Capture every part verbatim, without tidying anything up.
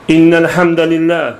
إن الحمد لله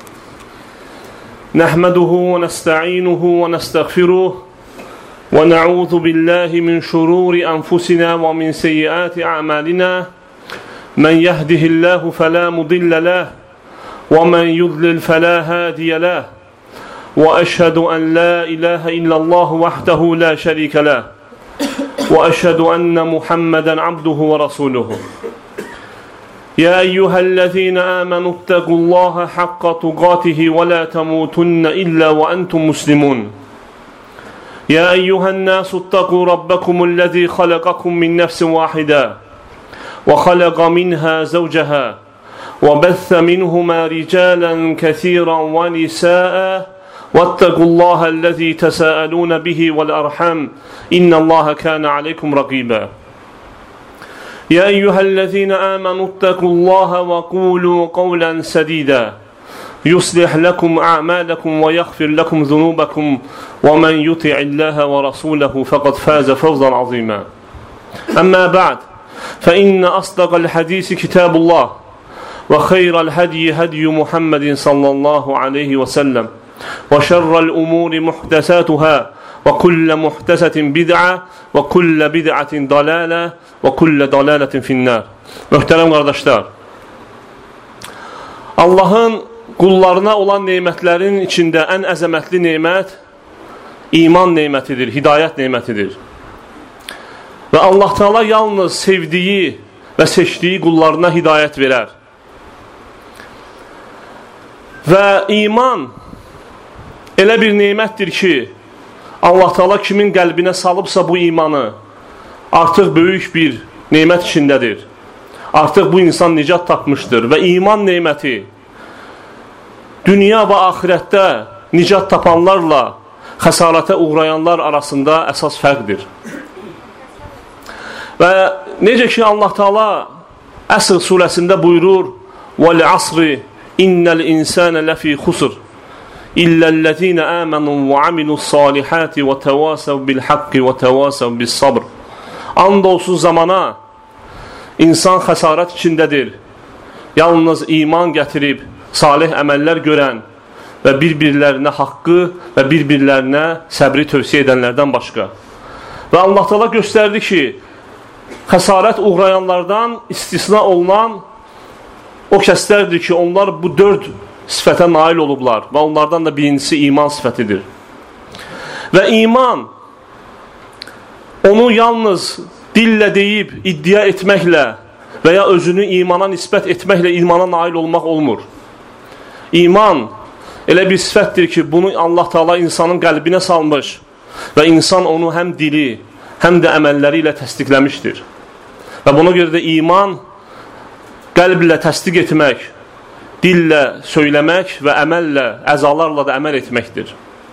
نحمده ونستعينه ونستغفره ونعوذ بالله من شرور أنفسنا ومن سيئات أعمالنا من يهده الله فلا مضل له ومن يضلل فلا هادي له وأشهد أن لا إله إلا الله وحده لا شريك له وأشهد أن محمدا عبده ورسوله يا أيها الذين آمنوا اتقوا الله حق تقاته ولا تموتن إلا وأنتم مسلمون يا أيها الناس اتقوا ربكم الذي خلقكم من نفس واحدة وخلق منها زوجها وبث منهما رجالا كثيرا ونساء واتقوا الله الذي تساءلون به والأرحام إن الله كان عليكم رقيبا يا أيها الذين آمنوا اتقوا الله وقولوا قولا سديدا يصلح لكم أعمالكم ويغفر لكم ذنوبكم ومن يطع الله ورسوله فقد فاز فوزا عظيما أما بعد فإن أصدق الحديث كتاب الله وخير الهدي هدي محمد صلى الله عليه وسلم وشر الأمور محدثاتها وكل محدثة بدعة وكل بدعة ضلالة وكل ضلالة في النار. Möhtərəm qardaşlar, Allahın qullarına olan nemətlərin içində ən əzəmətli nemət iman nemətidir, hidayət nemətidir. Və Allah Teala yalnız sevdiyi və seçdiyi qullarına hidayət verər. Və iman elə bir nemətdir ki, Allah Teala kimin qəlbinə salıbsa bu imanı artıq böyük bir nemət içindədir. Artıq bu insan nicat tapmışdır və iman neməti dünya və axirətdə nicat tapanlarla xəsarətə uğrayanlar arasında əsas fərqdir. Və necə ki Allah Teala Əsr surəsində buyurur: "Vəl-əsri innel insane lefi xusr illellezine amenu ve amilussalihati ve tevasav bil hakki ve tevasav bis sabr." And olsun zamana, insan xəsarət içindədir. Yalnız iman gətirib salih əməllər görən və bir-birlərinə haqqı və bir-birlərinə səbri tövsiyə edənlərdən başqa. Və Allah Teala göstərdi ki, xəsarət uğrayanlardan istisna olunan o kəslərdir ki, onlar bu dörd sifətə nail olublar və onlardan da birincisi iman sifətidir. Və iman onu yalnız dillə deyib, iddia etməklə və ya özünü imana nisbət etməklə imana nail olmaq olmur. İman elə bir sifətdir ki, bunu Allah Teala insanın qəlbinə salmış və insan onu həm dili, həm də əməlləri ilə təsdiqləmişdir. Və buna görə də iman qəlblə təsdiq etmək, dillə söyləmək və əməllə, əzalarla da əməl etməkdir.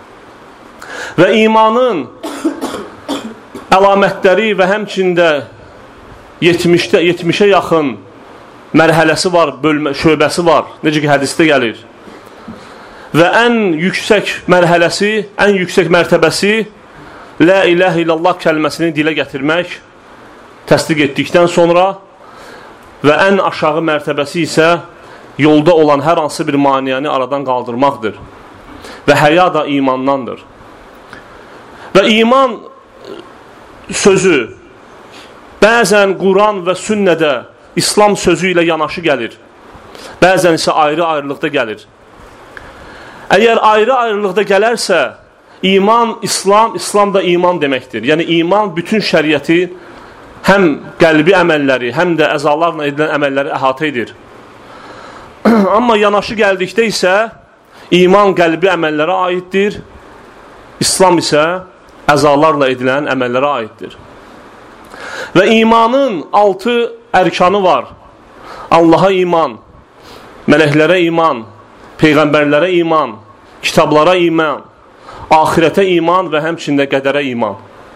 Və imanın əlamətləri və həmçində yetmişə yaxın mərhələsi var, bölmə, şöbəsi var. Necə ki, hədisdə gəlir. Və ən yüksək mərhələsi, ən yüksək mərtəbəsi La ilahə illallah kəlməsini dilə gətirmək, təsdiq etdikdən sonra və ən aşağı mərtəbəsi isə yolda olan hər hansı bir maniəni aradan qaldırmaqdır. Və həya da imandandır. Və iman sözü bəzən Quran və sünnədə İslam sözü ilə yanaşı gəlir. Bəzən isə ayrı-ayrılıqda gəlir. Əgər ayrı-ayrılıqda gələrsə, iman, İslam, İslam da iman deməkdir. Yəni iman bütün şəriəti həm qəlbi əməlləri, həm də əzalarla edilən əməlləri əhatə edir. Amma yanaşı gəldikdə isə iman qəlbi əməllərə aiddir, İslam isə əzalarla edilən əməllərə aiddir. Və imanın altı ərkanı var. Allaha iman, mələklərə iman, peyğəmbərlərə iman, kitablara iman, axirətə iman və həmçində qədərə iman.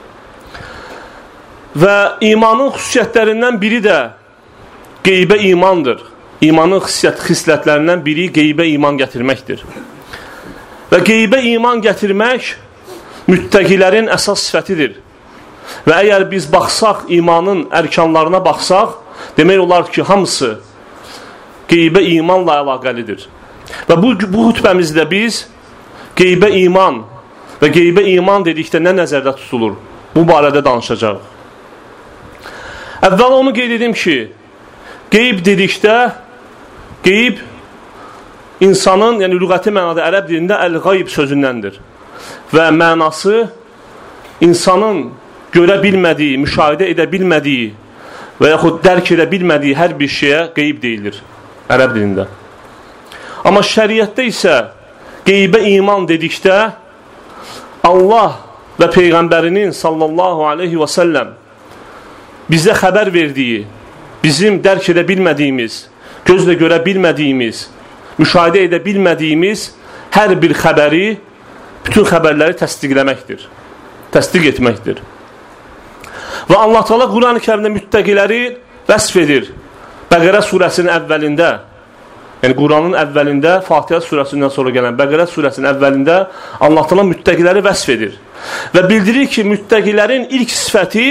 Və imanın xüsusiyyətlərindən biri də qeybə imandır. İmanın xislətlərindən biri qeybə iman gətirməkdir. Və qeybə iman gətirmək müttəqilərin əsas sifətidir. Və əgər biz baxsaq, imanın ərkanlarına baxsaq, demək olar ki, hamısı qeybə imanla əlaqəlidir. Və bu, bu hutbəmizdə biz qeybə iman və qeybə iman dedikdə nə nəzərdə tutulur? Bu barədə danışacaq. Əvvəl onu qeyd edim ki, qeyb dedikdə, qeyb insanın, yəni lüğəti mənada ərəb dilində əl-qayb sözündəndir. Və mənası insanın görə bilmədiyi, müşahidə edə bilmədiyi və yaxud dərk edə bilmədiyi hər bir şeyə qeyb deyilir ərəb dilində. Amma şəriətdə isə qeybə iman dedikdə Allah və Peyğəmbərinin sallallahu aleyhi və səlləm bizə xəbər verdiyi, bizim dərk edə bilmədiyimiz, gözlə görə bilmədiyimiz, müşahidə edə bilmədiyimiz hər bir xəbəri, bütün xəbərləri təsdiqləməkdir, təsdiq etməkdir. Və Allah Teala Quran-ı Kərimdə müttəqiləri vəsf edir. Bəqərə surəsinin əvvəlində, yəni Quranın əvvəlində, Fatihə surəsindən sonra gələn Bəqərə surəsinin əvvəlində Allah Teala müttəqiləri vəsf edir. Və bildirir ki, müttəqilərin ilk sifəti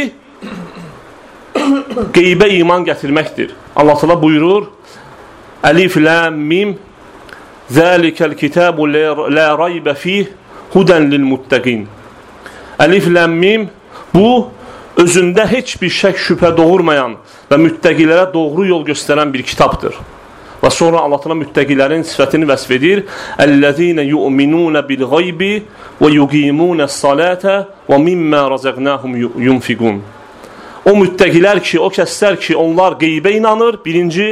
qeybə iman gətirməkdir. Allah Teala buyurur, Əlif, Ləm, Mim, Zəlikəl kitabu la raybə fih, hudən lil muttəqin. Əlif, Ləm, Mim, bu özündə heç bir şək şübhə doğurmayan və müttəqilərə doğru yol göstərən bir kitabdır. Və sonra Allah Teala müttəqilərin sifətini vəsf edir. Əl-ləzīnə yu'minūnə bil-ğaybi və yuqīmūnəs-salətə və mimmə razaqnahum yunfiqun. O müttəqilər ki, o kəslər ki, onlar qeybə inanır, birinci,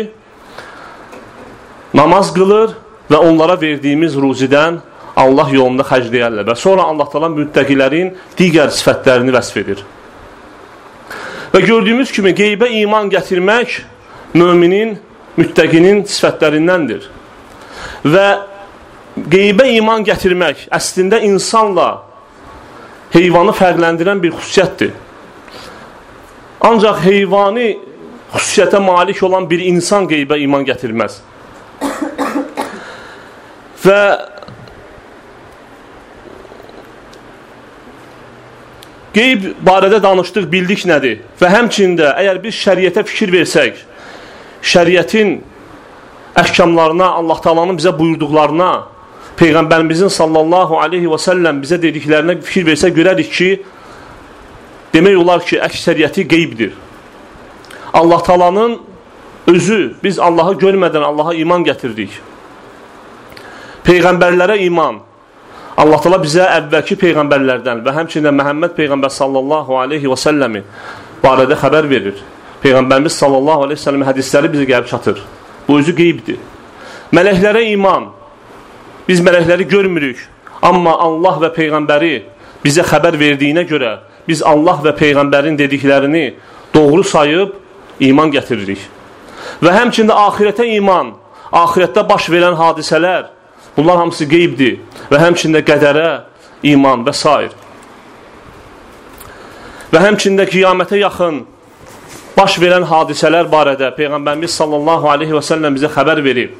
namaz qılır və onlara verdiyimiz ruzidən Allah yolunda xərcləyərlər. Və sonra Allah Teala müttəqilərin digər sifətlərini vəsf edir. Və gördüyümüz kimi qeybə iman gətirmək müminin, müttəqinin sifətlərindəndir. Və qeybə iman gətirmək əslində insanla heyvanı fərqləndirən bir xüsusiyyətdir. Ancaq heyvani xüsusiyyətə malik olan bir insan qeybə iman gətirməz. Və qeyb barədə danışdıq, bildik nədir? Və həmçində, əgər biz şəriətə fikir versək, şəriətin əhkamlarına, Allah Taala'nın bizə buyurduqlarına, Peyğəmbərimizin sallallahu aleyhi və səlləm bizə dediklərinə fikir versək, görərik ki, demək olar ki, əksəriyyəti qeybdir. Allah Taala'nın özü, biz Allahı görmədən Allaha iman gətirdik. Peyğəmbərlərə iman. Allah Teala bizə əvvəlki peyğəmbərlərdən və həmçinin Məhəmməd Peyğəmbər sallallahu aleyhi və səlləmi barədə xəbər verir. Peyğəmbərimiz sallallahu aleyhi və səlləmin hədisləri bizə gəlib çatır. Bu özü qeybdir. Mələklərə iman. Biz mələkləri görmürük. Amma Allah və Peyğəmbəri bizə xəbər verdiyinə görə biz Allah və Peyğəmbərin dediklərini doğru sayıb iman gətiririk. Və həmçində axirətə iman. Axirətdə baş verən hadisələr, bunlar hamısı qeybdir və həmçində qədərə iman və s. Və həmçində qiyamətə yaxın baş verən hadisələr barədə Peyğəmbərimiz sallallahu aleyhi və səlləm bizə xəbər verib.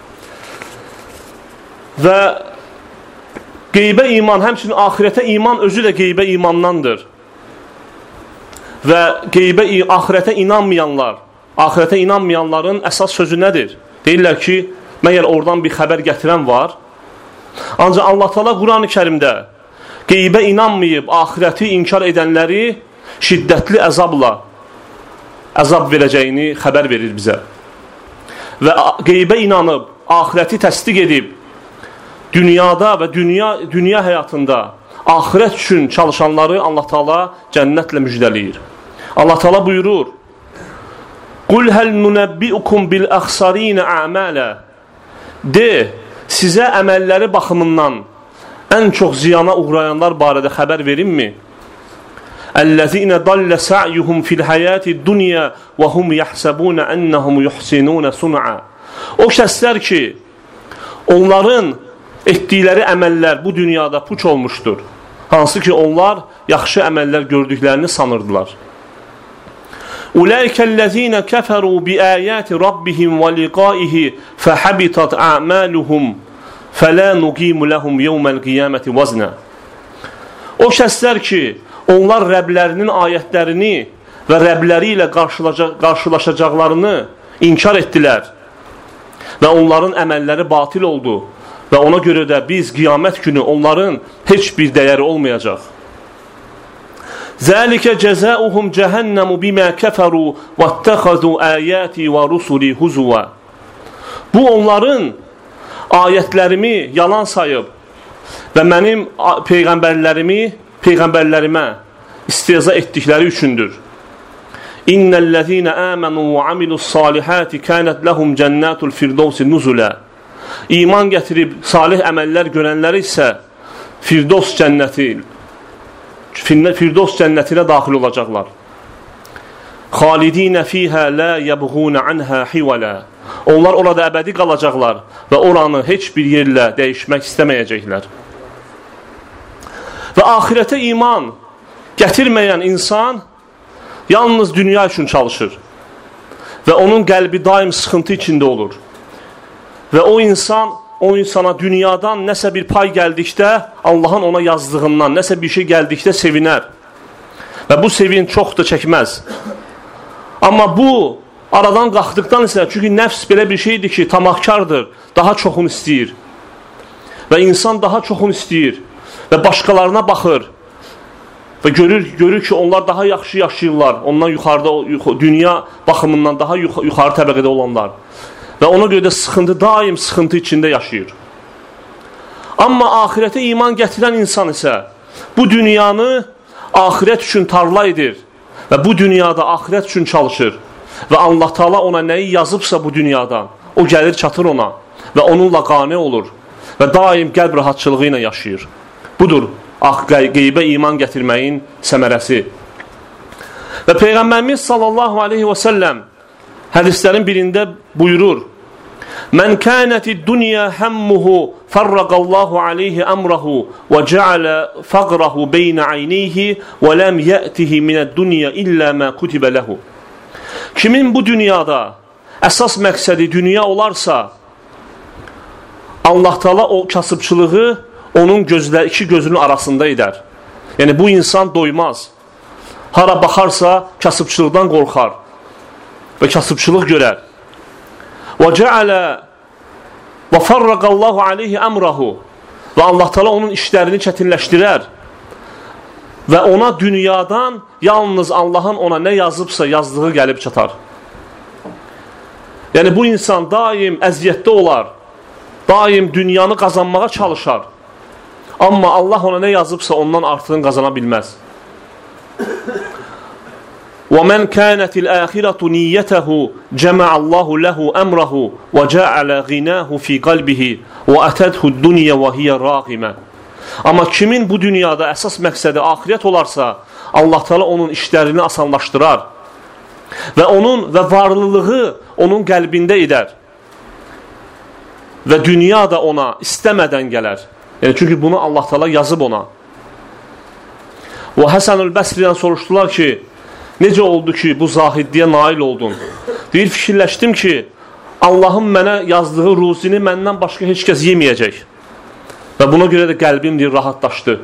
Və qeybə iman, həmçinin axirətə iman özü də qeybə imandandır. Və qeybə, axirətə inanmayanlar, axirətə inanmayanların əsas sözü nədir? Deyirlər ki, məyər oradan bir xəbər gətirən var. Ancaq Allah Teala Quran-ı Kərimdə qeybə inanmayıb, axirəti inkar edənləri şiddətli əzabla əzab verəcəyini xəbər verir bizə. Və qeybə inanıb, axirəti təsdiq edib, dünyada və dünya, dünya həyatında axirət üçün çalışanları Allah Teala cənnətlə müjdəliyir. Allah Teala buyurur, Qul həl nunəbbiukum bil əxsarinə əmələ. De, sizə əməlləri baxımından ən çox ziyana uğrayanlar barədə xəbər verimmi? Əl-ləzinə dallə sa'yuhum fil həyati dünya və hum yəhsəbunə ennəhum yuhsinunə sun'a. O kəslər ki, onların etdikləri əməllər bu dünyada puç olmuşdur. Hansı ki, onlar yaxşı əməllər gördüklərini sanırdılar. Ulaikəl-ləzinə kəfəru bi əyəti rabbihim və liqaihi fəhabitat a'maluhum fələ nuqimu ləhum yevməl qiyaməti vəznə. O kəslər ki, onlar Rəblərinin ayətlərini və Rəbləri ilə qarşılaşacaqlarını inkar etdilər və onların əməlləri batil oldu və ona görə də biz qiyamət günü onların heç bir dəyəri olmayacaq. Zəlikə cəzauhum cəhənnəmu bimə kəfəru vəttəxəzu əyəti və rusuli huzuvə. Bu onların ayətlərimi yalan sayıb və mənim peyğəmbərlərimi peyğəmbərlərimə istehza etdikləri üçündür. İnnellezine amenu və amilus salihati kanat lahum cennetul firdevsi nuzula. İman gətirib salih əməllər görənləri isə Firdos cənnəti Firdos cənnətinə daxil olacaqlar. Xalidinə fiyhə la yabğuna anha hiwala. Onlar orada əbədi qalacaqlar və oranı heç bir yerlə dəyişmək istəməyəcəklər. Və axirətə iman gətirməyən insan yalnız dünya üçün çalışır və onun qəlbi daim sıxıntı içində olur. Və o insan, o insana dünyadan nəsə bir pay gəldikdə, Allahın ona yazdığından nəsə bir şey gəldikdə sevinər. Və bu sevin çox da çəkməz. Amma bu aradan qalxdıqdan isə, çünki nəfs belə bir şeydir ki, tamahkardır, daha çoxunu istəyir. Və insan daha çoxunu istəyir və başqalarına baxır. Və görür, görür ki, onlar daha yaxşı yaşayırlar. Ondan yuxarıda, dünya baxımından daha yuxarı təbəqədə olanlar. Və ona görə də sıxıntı, daim sıxıntı içində yaşayır. Amma axirətə iman gətirən insan isə bu dünyanı axirət üçün tarla edir. Və bu dünyada axirət üçün çalışır. Və Allah Taala ona nəyi yazıbsa bu dünyadan, o gəlir çatır ona. Və onunla qane olur. Və daim qəlb rahatçılığı ilə yaşayır. Budur qeybə iman gətirməyin səmərəsi. Və Peyğəmbərimiz sallallahu aleyhi və səlləm hədislərin birində buyurur: Mən kənəti dünya həmmuhu fərraqallahu aleyhi əmrahu və cəalə fəqrahu beynə ayneyhi və ləm yətihi minəd dünya illə mə kutibə ləhu. Kimin bu dünyada əsas məqsədi dünya olarsa, Allah Taala o kasıbçılığı onun gözlə, iki gözünün arasında edər. Yəni bu insan doymaz. Hara baxarsa kasıbçılıqdan qorxar və kasıbçılıq görər. Və cəalə və fərraqallahu aleyhi əmrahu. Və Allah Taala onun işlərini çətinləşdirər. Və ona dünyadan yalnız Allahın ona nə yazıbsa yazdığı gəlib çatar. Yəni bu insan daim əziyyətdə olar. Daim dünyanı qazanmağa çalışar. Amma Allah ona nə yazıbsa ondan artığını qazana bilməz. وَمَنْ كَانَتِ الْآخِرَةُ نِيَّتَهُ جَمَعَ اللَّهُ لَهُ أَمْرَهُ وَجَعَلَ غِنَاهُ فِي قَلْبِهِ وَأَتَدْهُ الدُّنْيَا وَهِيَ رَاغِمَةٌ. Amma kimin bu dünyada əsas məqsədi axirət olarsa, Allah Taala onun işlərini asanlaşdırar və onun və varlılığı onun qəlbində edər. Və dünya da ona istəmədən gələr. Yəni çünki bunu Allah Taala yazıb ona. Və Həsənül Bəsridən soruşdular ki, necə oldu ki, bu zahidliyə nail oldun? Deyir, fikirləşdim ki, Allahın mənə yazdığı ruzini məndən başqa heç kəs yeməyəcək. Və buna görə də qəlbim deyir, rahatlaşdı.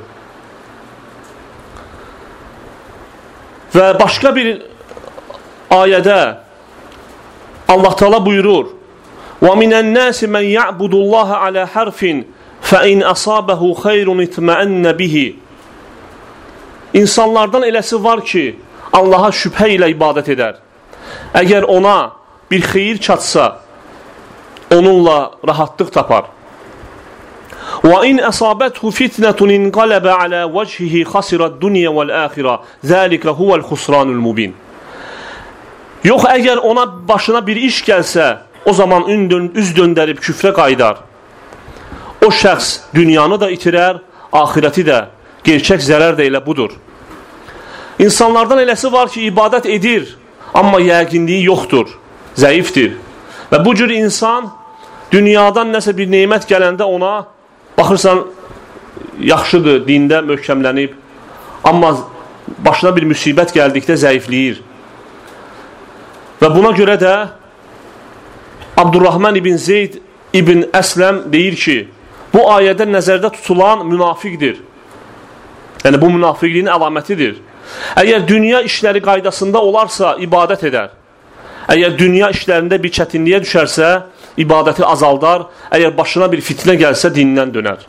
Və başqa bir ayədə Allah Taala buyurur: وَمِنَ النَّاسِ مَنْ يَعْبُدُ اللَّهَ عَلَى حَرْفٍ فَإِنْ أَصَابَهُ خَيْرٌ اِتْمَأَنَّ بِهِ. İnsanlardan eləsi var ki, Allaha şübhə ilə ibadət edər. Əgər ona bir xeyir çatsa, onunla rahatlıq tapar. وَإِنْ أَصَابَتْهُ فِتْنَةٌ اِنْقَلَبَ عَلَى وَجْهِهِ خَسِرَ الدُّنْيَا وَالْآخِرَةِ ذَلِكَ هُوَ الْخُسْرَانُ الْمُبِينَ. Yox, əgər ona başına bir iş gəlsə, o zaman üz döndərib küfrə qaydar. O şəxs dünyanı da itirər, axirəti də, gerçək zərər də elə budur. İnsanlardan eləsi var ki, ibadət edir, amma yəqinliyi yoxdur, zəifdir. Və bu cür insan dünyadan nəsə bir neymət gələndə ona, baxırsan, yaxşıdır, dində möhkəmlənib, amma başına bir müsibət gəldikdə zəifləyir. Və buna görə də Abdurrahman ibn Zeyd ibn Əsləm deyir ki, bu ayədə nəzərdə tutulan münafiqdir. Yəni bu münafiqliyin əlamətidir. Əgər dünya işləri qaydasında olarsa, ibadət edər. Əgər dünya işlərində bir çətinliyə düşərsə, ibadəti azaldar, əgər başına bir fitnə gəlsə dinindən dönər.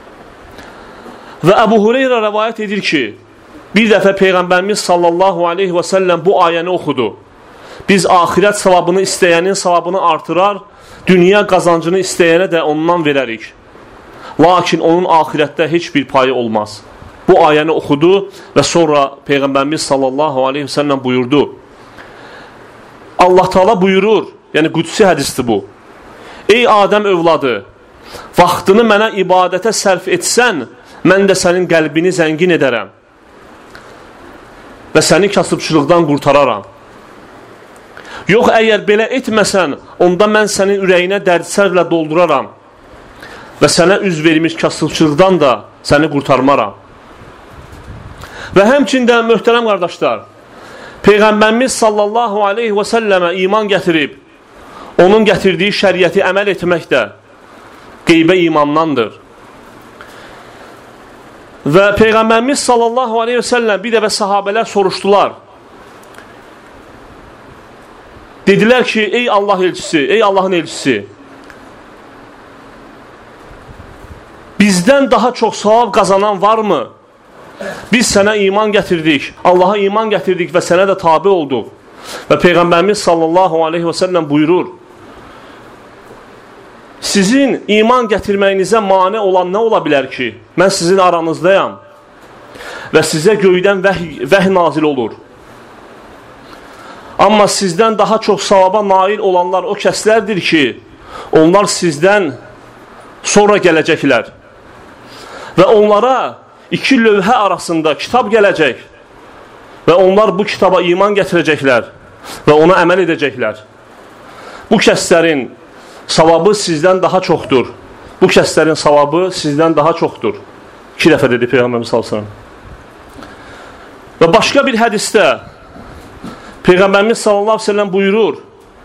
Və Əbu Hüreyrə rəvayət edir ki, bir dəfə Peyğəmbərimiz sallallahu aleyhi və səlləm bu ayəni oxudu. Biz axirət savabını istəyənin savabını artırar, dünya qazancını istəyənə də ondan verərik. Lakin onun axirətdə heç bir payı olmaz. Bu ayəni oxudu və sonra Peyğəmbərimiz sallallahu aleyhi və səlləm buyurdu. Allah Teala buyurur, yəni qudsi hədisdir bu. Ey Adəm övladı, vaxtını mənə ibadətə sərf etsən, mən də sənin qəlbini zəngin edərəm və səni kasıbçılıqdan qurtararam. Yox, əgər belə etməsən, onda mən sənin ürəyinə dərdsərlə dolduraram və sənə üz vermiş kasıbçılıqdan da səni qurtarmaram. Və həmçində, möhtərəm qardaşlar, Peyğəmbərimiz sallallahu aleyhi və səlləmə iman gətirib, onun gətirdiyi şəriəti əməl etmək də qeybə imandandır. Və Peyğəmbərimiz sallallahu aleyhi və səlləm bir dəfə sahabələr soruşdular. Dedilər ki, ey Allah elçisi, ey Allahın elçisi, bizdən daha çox savab qazanan varmı? Biz sənə iman gətirdik, Allaha iman gətirdik və sənə də tabi olduq. Və Peyğəmbərimiz sallallahu aleyhi və səlləm buyurur, sizin iman gətirməyinizə mane olan nə ola bilər ki? Mən sizin aranızdayam və sizə göydən vəhy, vəhy nazil olur. Amma sizdən daha çox savaba nail olanlar o kəslərdir ki, onlar sizdən sonra gələcəklər. Və onlara iki lövhə arasında kitab gələcək və onlar bu kitaba iman gətirəcəklər və ona əməl edəcəklər. Bu kəslərin savabı sizdən daha çoxdur. Bu kəslərin savabı sizdən daha çoxdur. İki dəfə dedi Peyğəmbərimiz sallallahu əleyhi və səlləm. Və başqa bir hədisdə Peyğəmbərimiz sallallahu əleyhi və səlləm buyurur,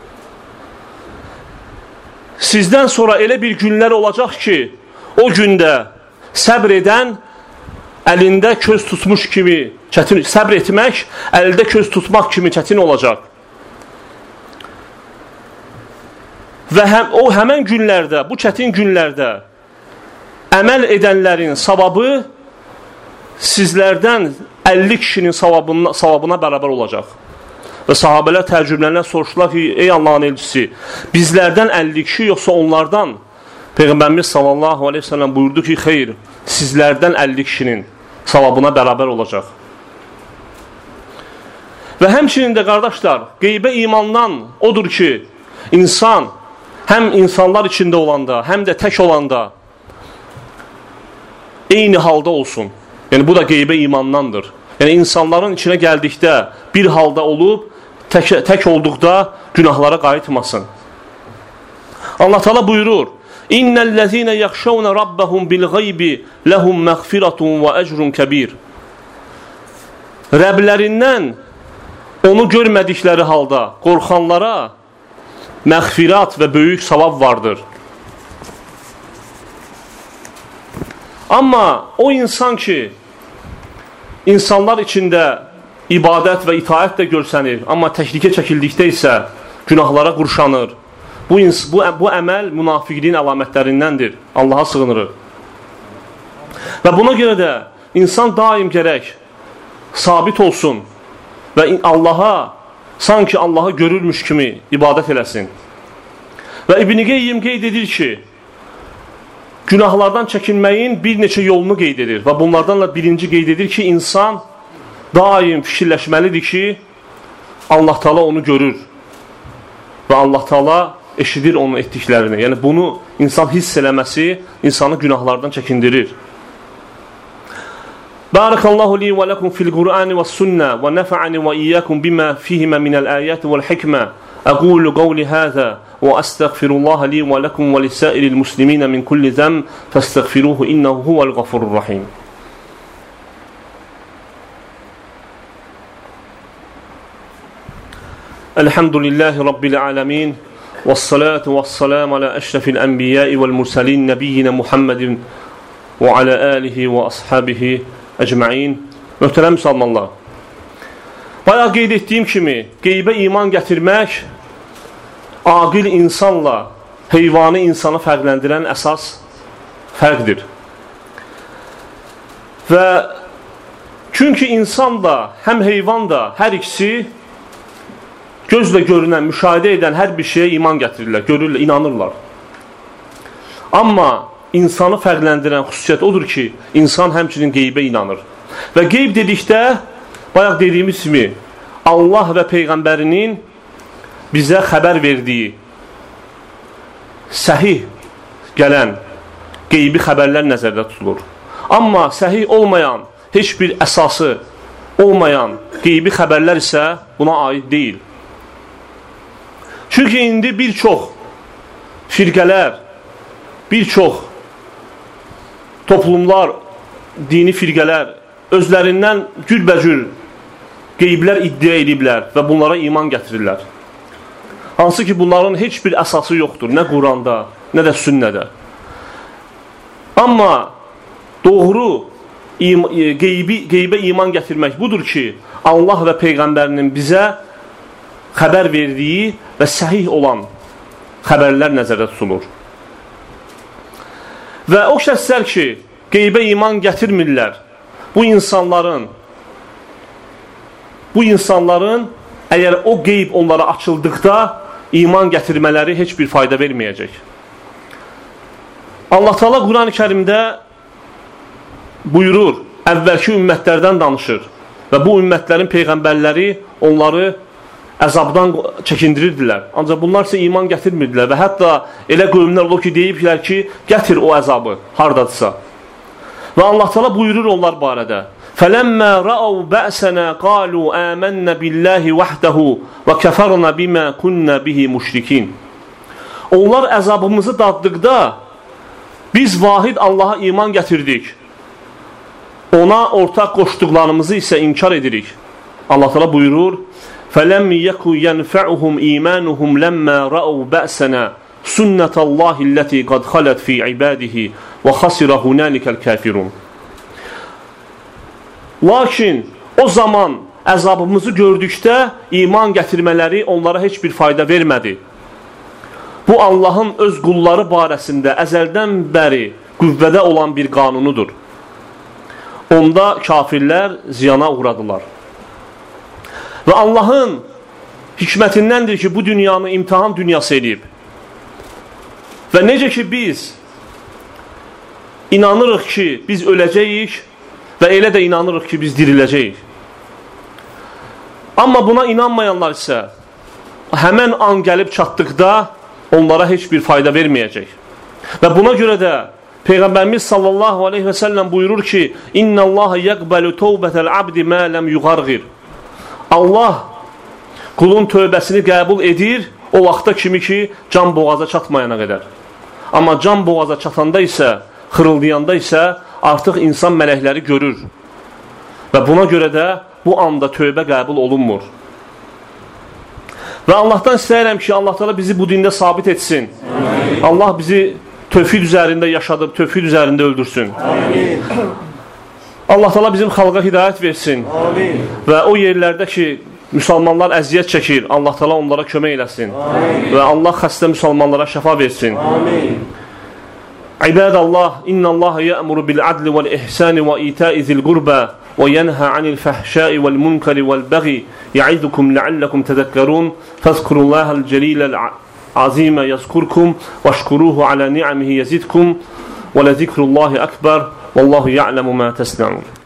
sizdən sonra elə bir günlər olacaq ki, o gündə səbr edən əlində köz tutmuş kimi çətin, səbr etmək əldə köz tutmaq kimi çətin olacaq. Və həm, o həmən günlərdə, bu çətin günlərdə əməl edənlərin savabı sizlərdən əlli kişinin savabına, savabına bərabər olacaq. Və sahabələr təəccüblənlər soruşdular ki, ey Allahın elçisi, bizlərdən əlli kişi yoxsa onlardan? Peyğəmbərimiz sallallahu aleyhi ve sellem buyurdu ki, xeyr, sizlərdən əlli kişinin savabına bərabər olacaq. Və həmçinin də qardaşlar, qeybə imandan odur ki, insan həm insanlar içində olanda, həm də tək olanda eyni halda olsun. Yəni, bu da qeybə imandandır. Yəni, insanların içinə gəldikdə bir halda olub, tək, tək olduqda günahlara qayıtmasın. Allah Teala buyurur, İnnellezine yakşavne rabbahum bil gaybi lehum mağfiratun ve ecrun kebir. Rəblərindən onu görmədikləri halda qorxanlara məğfirat və böyük savab vardır. Amma o insan ki, insanlar içində ibadət və itaət də görsənir, amma təklikə çəkildikdə isə günahlara qurşanır. Bu, bu, bu əməl münafiqliyin əlamətlərindəndir. Allaha sığınırıq. Və buna görə də insan daim gərək sabit olsun və Allaha, sanki Allahı görürmüş kimi ibadət eləsin. Və İbn-i Qeyyim qeyd edir ki, günahlardan çəkinməyin bir neçə yolunu qeyd edir. Və bunlardan da birinci qeyd edir ki, insan daim fikirləşməlidir ki, Allah Teala onu görür. Və Allah Teala eşidir onun etdiklərini. Yəni bunu insan hiss eləməsi insanı günahlardan çəkindirir. Barakallahu li və lakum fil Qur'ani və sünnə və nəfa'ani və iyyakum bima fihima minəl ayati vəl hikmə. Aqulu qawli hādhā və astaghfirullaha li və lakum və lisa'iril muslimina min kulli zam fastaghfiruhu innahu huval ghafurur rahim. Elhamdülillahi rabbil alamin. والصلاة والسلام على أشرف الأنبياء والمرسلين نبينا محمد وعلى آله وأصحابه ecmaîn. Möhtərəm müsəlmanlar, bayaq qeyd etdiyim kimi, qeybə iman gətirmək aqil insanla heyvanı insanı fərqləndirən əsas fərqdir. Və çünki insan da, həm heyvan da, hər ikisi gözlə görünən, müşahidə edən hər bir şeyə iman gətirirlər, görürlər, inanırlar. Amma insanı fərqləndirən xüsusiyyət odur ki, insan həmçinin qeybə inanır. Və qeyb dedikdə, bayaq dediyimiz kimi, Allah və Peyğəmbərinin bizə xəbər verdiyi, səhih gələn qeybi xəbərlər nəzərdə tutulur. Amma səhih olmayan, heç bir əsası olmayan qeybi xəbərlər isə buna aid deyil. Çünki indi bir çox firqələr, bir çox toplumlar, dini firqələr özlərindən cürbəcür qeyblər iddia ediblər və bunlara iman gətirirlər. Hansı ki, bunların heç bir əsası yoxdur, nə Quranda, nə də sünnədə. Amma doğru qeybi, qeybə iman gətirmək budur ki, Allah və Peyğəmbərinin bizə xəbər verdiyi və səhih olan xəbərlər nəzərdə tutulur. Və o şəxslər ki, qeybə iman gətirmirlər, bu insanların bu insanların əgər o qeyb onlara açıldıqda iman gətirmələri heç bir fayda verməyəcək. Allah Teala Quran-ı Kərimdə buyurur, əvvəlki ümmətlərdən danışır və bu ümmətlərin peyğəmbərləri onları əzabdan çəkindirirdilər. Ancaq bunlar isə iman gətirmirdilər və hətta elə qövmlər olur ki, deyiblər ki, gətir o əzabı, hardadırsa. Və Allah Teala buyurur onlar barədə, فَلَمَّا رَأَوْا بَأْسَنَا قَالُوا آمَنَّ بِاللَّهِ وَحْدَهُ وَكَفَرْنَا بِمَا كُنَّا بِهِ مُشْرِكِينَ. Onlar əzabımızı daddıqda biz vahid Allaha iman gətirdik. Ona ortaq qoşduqlarımızı isə inkar edirik. Allah Teala buyurur, فَلَمْ يَكُ يَنْفَعُهُمْ إِيمَانُهُمْ لَمَّا رَأَوْا بَأْسَنَا سُنَّةَ اللَّهِ الَّتِي قَدْ خَلَتْ فِي عِبَادِهِ وَخَسِرَ هُنَالِكَ الْكَافِرُونَ. Lakin o zaman əzabımızı gördükdə iman gətirmələri onlara heç bir fayda vermədi. Bu Allahın öz qulları barəsində əzəldən bəri qüvvədə olan bir qanunudur. Onda kafirlər ziyana uğradılar. Və Allahın hikmətindəndir ki, bu dünyanı imtihan dünyası edib. Və necə ki biz inanırıq ki, biz öləcəyik və elə də inanırıq ki, biz diriləcəyik. Amma buna inanmayanlar isə həmən an gəlib çatdıqda onlara heç bir fayda verməyəcək. Və buna görə də Peyğəmbərimiz sallallahu aleyhi və səlləm buyurur ki, İnna Allaha yəqbəlu tövbətəl abdi mə ləm yuğarğir. Allah qulun tövbəsini qəbul edir o vaxta kimi ki, can boğaza çatmayana qədər. Amma can boğaza çatanda isə, xırıldayanda isə artıq insan mələkləri görür. Və buna görə də bu anda tövbə qəbul olunmur. Və Allahdan istəyirəm ki, Allah Teala bizi bu dində sabit etsin. Amin. Allah bizi tövhid üzərində yaşadıb, tövhid üzərində öldürsün. Amin. Allah Teala bizim xalqa hidayət versin. Amin. Və o yerlərdə ki, müsəlmanlar əziyyət çəkir, Allah Teala onlara kömək eləsin. Amin. Və Allah xəstə müsəlmanlara şəfa versin. Amin. İbadallah, innallaha ya'muru bil adli vel ihsani ve ita'i zil qurba ve yenha anil fahşai vel munkari vel baghi ya'idukum la'allakum tadhakkarun fazkurullahal jalilal azima yazkurkum vashkuruhu ala ni'amihi yazidkum ve la zikrullahi akbar vallahu ya'lamu ma tasna'un.